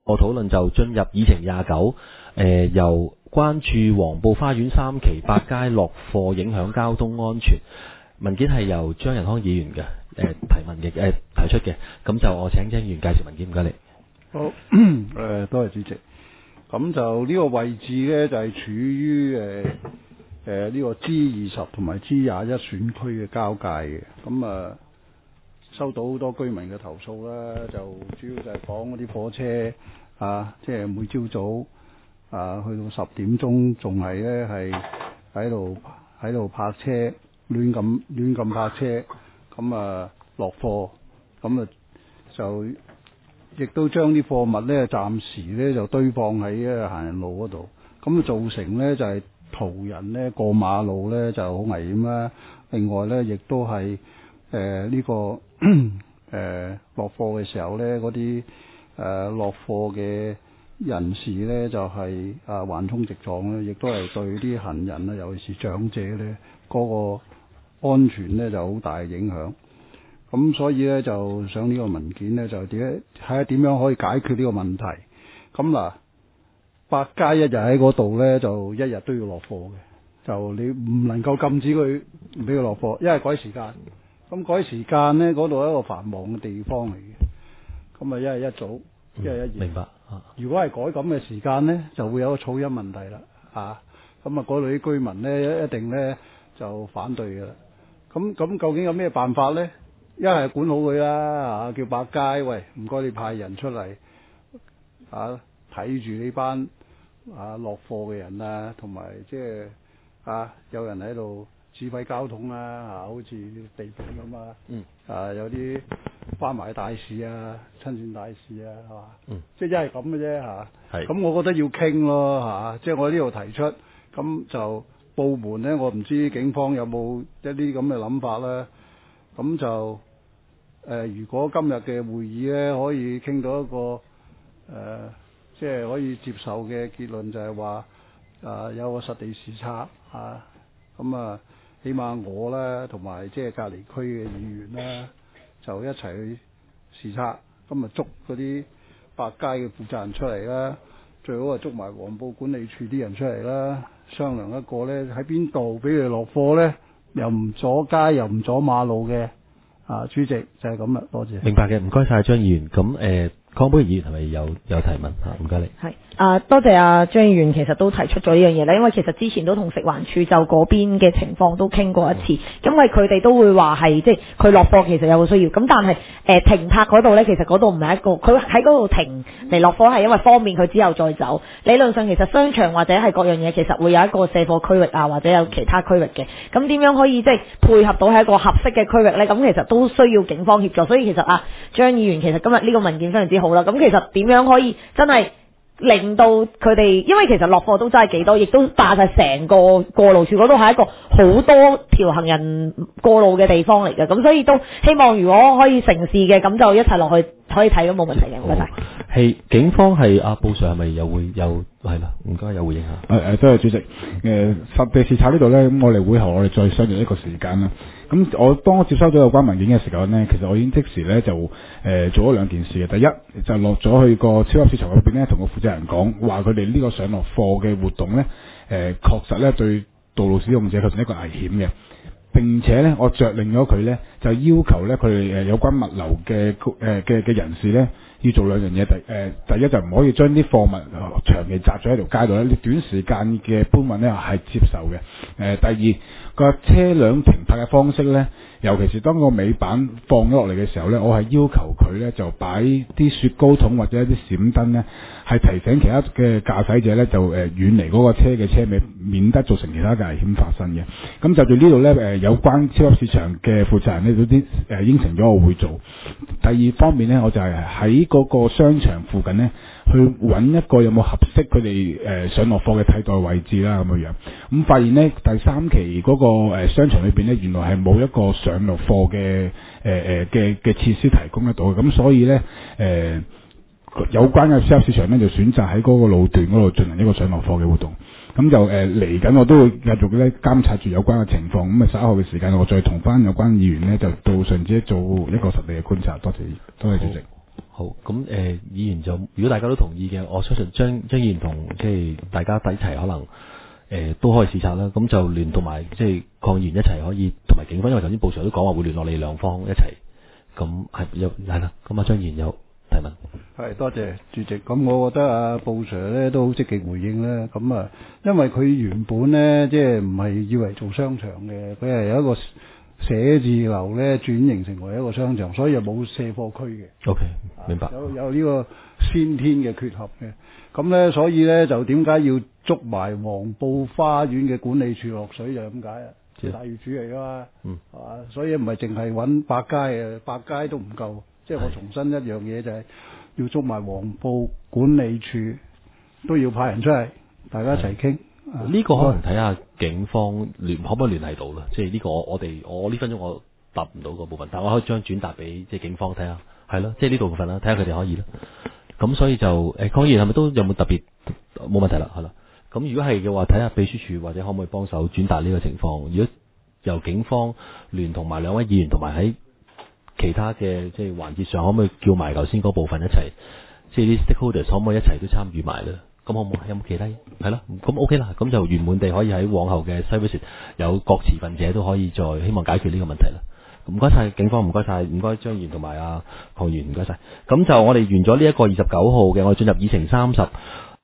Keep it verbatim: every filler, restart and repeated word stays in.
個討論就進入議程廿九，誒由關注黃埔花園三期百佳落貨影響交通安全，文件係由張仁康議員嘅誒、呃、提問嘅誒、呃、提出嘅，咁就我請張議員介紹文件，唔該你。 好，誒、呃、多謝主席。咁就呢個位置呢，就係、是、處於誒誒呢個 G 二十同埋 G 廿一選區嘅交界嘅。咁啊，收到好多居民嘅投訴啦，就主要就係講嗰啲火車啊，即係每朝早啊去到十點鐘，仲係呢係喺度喺度泊車，亂咁亂咁泊車，咁啊落貨，咁啊就。亦都將啲貨物咧，暫時咧就堆放喺咧行人路嗰度，咁造成咧就係、是、途人咧過馬路咧就好危險啦。另外咧，亦都係誒呢個誒落貨嘅時候咧，嗰啲誒落貨嘅人士咧就係、是、啊橫衝直撞咧，亦都係對啲行人啊，尤其是長者咧嗰、那個安全咧就好大嘅影響。咁所以咧就想呢個文件咧就點睇下點樣可以解決呢個問題。咁嗱，百佳一日喺嗰度咧就一日都要落貨嘅，就你唔能夠禁止佢唔俾佢落貨，因為改時間。咁改時間咧嗰度係一個繁忙嘅地方嚟嘅，咁啊一係一早，一係一夜。 明白。 如果係改咁嘅時間咧，就會有個噪音問題啦。啊，咁啊嗰度啲居民咧一定咧就反對㗎啦。咁咁究竟有咩辦法咧？一係管好佢啦，叫百佳，喂，唔該你派人出嚟啊，睇住呢班啊落貨嘅人啊，同埋即係啊有人喺度指揮交通啦，啊，好似地盤咁啊， 嗯， 啊有啲關埋大事啊、親善大事啊，係嘛， 嗯， 即係一係咁嘅啫嚇， 係， 咁我覺得要傾咯嚇，即係我喺呢度提出，咁就部門咧，我唔知警方有冇一啲咁嘅諗法啦。咁就誒、呃，如果今日嘅會議咧可以傾到一個誒、呃，即係可以接受嘅結論，就係話啊有個實地視察啊，咁啊，起碼我咧同埋即係隔離區嘅議員咧，就一齊去視察，咁啊捉嗰啲百佳嘅負責人出嚟啦，最好啊捉埋黃埔管理處啲人出嚟啦，商量一個咧喺邊度俾佢落貨咧。又唔阻街又唔阻馬路嘅，啊，主席就係咁啦，多謝。 明白嘅，唔該晒張議員。咁誒、呃，康寶議員係咪有有提問嚇？唔該你。 係啊，多謝啊張議員，其實都提出咗呢樣嘢啦。因為其實之前都同食環署就嗰邊嘅情況都傾過一次，因為佢哋都會話係即係佢落貨其實有個需要，咁但係誒、呃、停泊嗰度咧，其實嗰度唔係一個，佢喺嗰度停嚟落貨係因為方便佢之後再走。理論上其實商場或者係各樣嘢其實會有一個卸貨區域啊，或者有其他區域嘅。咁點樣可以即係配合到喺一個合適嘅區域咧？咁其實都需要警方協助。所以其實啊，張議員其實今日呢個文件非常之好啦。咁其實點樣可以真係令到佢哋，因為其實落貨都真係幾多，亦都霸晒成個過路處嗰度係一個好多條行人過路嘅地方嚟嘅，咁所以都希望如果可以成事嘅，咁就一齊落去可以睇都冇問題嘅，唔該晒。 係警方係阿布 Sir 係咪又會有係啦？唔該有回應下。 誒誒，多謝主席。誒、呃、實地視察呢度咧，咁我哋會後我哋再商量一個時間啦。咁我當我接收咗有關文件嘅時候咧，其實我已經即時咧就誒、呃、做咗兩件事嘅。第一就落咗去個超級市場嗰邊咧，同個負責人講話，佢哋呢個上落貨嘅活動咧，誒、呃、確實咧對道路使用者構成一個危險嘅。並且咧，我着令咗佢咧，就要求咧佢哋誒有關物流嘅誒嘅嘅人士咧，要做兩樣嘢。第誒、呃、第一就唔可以將啲貨物長期擲咗喺條街度咧，你短時間嘅搬運咧係接受嘅。誒、呃、第二個車輛停泊嘅方式咧，尤其是當個尾板放咗落嚟嘅時候咧，我係要求佢咧就擺啲雪糕筒或者一啲閃燈咧，係提醒其他嘅駕駛者咧就誒、呃、遠離嗰個車嘅車尾，免得造成其他嘅危險發生嘅。咁就住呢度咧誒有關超級市場嘅負責人咧，嗰啲誒應承咗我會做。第二方面咧，我就係喺嗰個商場附近咧，去揾一個有冇合適佢哋誒上落貨嘅替代位置啦，咁樣樣。咁發現咧第三期嗰個誒商場裏邊咧，原來係冇一個上落貨嘅誒誒嘅嘅設施提供得到嘅。咁所以咧誒、呃、有關嘅超級市場咧，就選擇喺嗰個路段嗰度進行一個上落貨嘅活動。咁就誒嚟緊，我都會繼續咧監察住有關嘅情況。咁啊稍後嘅時間，我再同翻有關議員咧，就到上次做一個實地嘅觀察。多謝，多謝主席。 好，咁誒、呃，議員就如果大家都同意嘅，我相信張張議員同即係大家一齊可能誒、呃、都可以視察啦。咁就聯同埋即係抗議員一齊可以同埋警方，因為頭先報上都講話會聯絡你兩方一齊。咁係有係啦。咁啊，張議員有提問。 係多謝主席。咁我覺得啊，布 Sir 咧都好積極回應啦。咁啊，因為佢原本咧即係唔係要嚟做商場嘅，佢係有一個寫字樓咧轉型成為一個商場，所以又冇卸貨區嘅。 OK， 明白。 有有呢個先天嘅缺陷嘅。咁咧，所以咧就點解要捉埋黃埔花園嘅管理處落水就係咁解啊？大業主嚟噶嘛， 嗯， 係嘛？所以唔係淨係揾百佳啊，百佳都唔夠。即係我重申一樣嘢就係要捉埋黃埔管理處，都要派人出嚟，大家一齊傾。 呢、啊這個可能睇下警方聯可唔可以聯繫到啦。即係呢個我我哋我呢分鐘我答唔到個部分，但我可以將轉達俾即係警方睇下，係咯，即係呢度部分啦，睇下佢哋可以啦。咁所以就誒，抗議員係咪都有冇特別冇問題啦？係啦。咁如果係嘅話，睇下秘書處或者可唔可以幫手轉達呢個情況。如果由警方聯同埋兩位議員同埋喺其他嘅即係環節上，可唔可以叫埋頭先嗰部分一齊，即係啲 stakeholders 可唔可以一齊都參與埋咧？咁好唔好？有冇其他嘢？係咯，咁 OK 啦，咁就圓滿地可以喺往後嘅 service 有各持份者都可以再希望解決呢個問題啦。唔該晒警方，唔該晒，唔該張議員同埋阿鄺議員，唔該晒。咁就我哋完咗呢一個二十九號嘅，我哋進入議程三十。